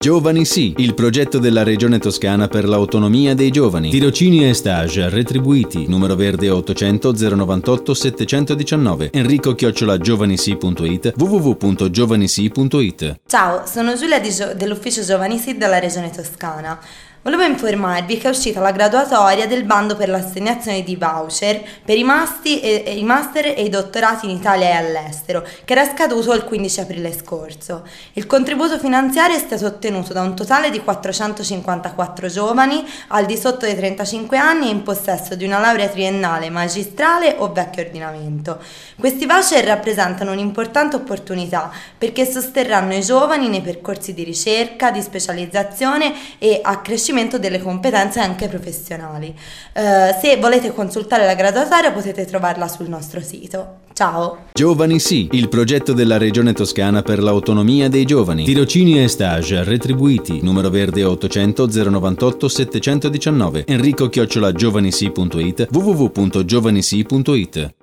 Giovani Sì, il progetto della Regione Toscana per l'autonomia dei giovani. Tirocini e stage retribuiti. Numero verde 800 098 719. Enrico@giovanisi.it. www.giovanisi.it. Ciao, sono Giulia dell'ufficio Giovani Sì della Regione Toscana. Volevo informarvi che è uscita la graduatoria del bando per l'assegnazione di voucher per i master e i dottorati in Italia e all'estero, che era scaduto il 15 aprile scorso. Il contributo finanziario è stato ottenuto da un totale di 454 giovani al di sotto dei 35 anni e in possesso di una laurea triennale, magistrale o vecchio ordinamento. Questi voucher rappresentano un'importante opportunità perché sosterranno i giovani nei percorsi di ricerca, di specializzazione e accrescimento delle competenze anche professionali. Se volete consultare la graduatoria potete trovarla sul nostro sito. Ciao! Giovani Sì, il progetto della Regione Toscana per l'autonomia dei giovani. Tirocini e stage retribuiti. Numero verde 800 098 719. Enrico@giovanisi.it. www.giovanisi.it.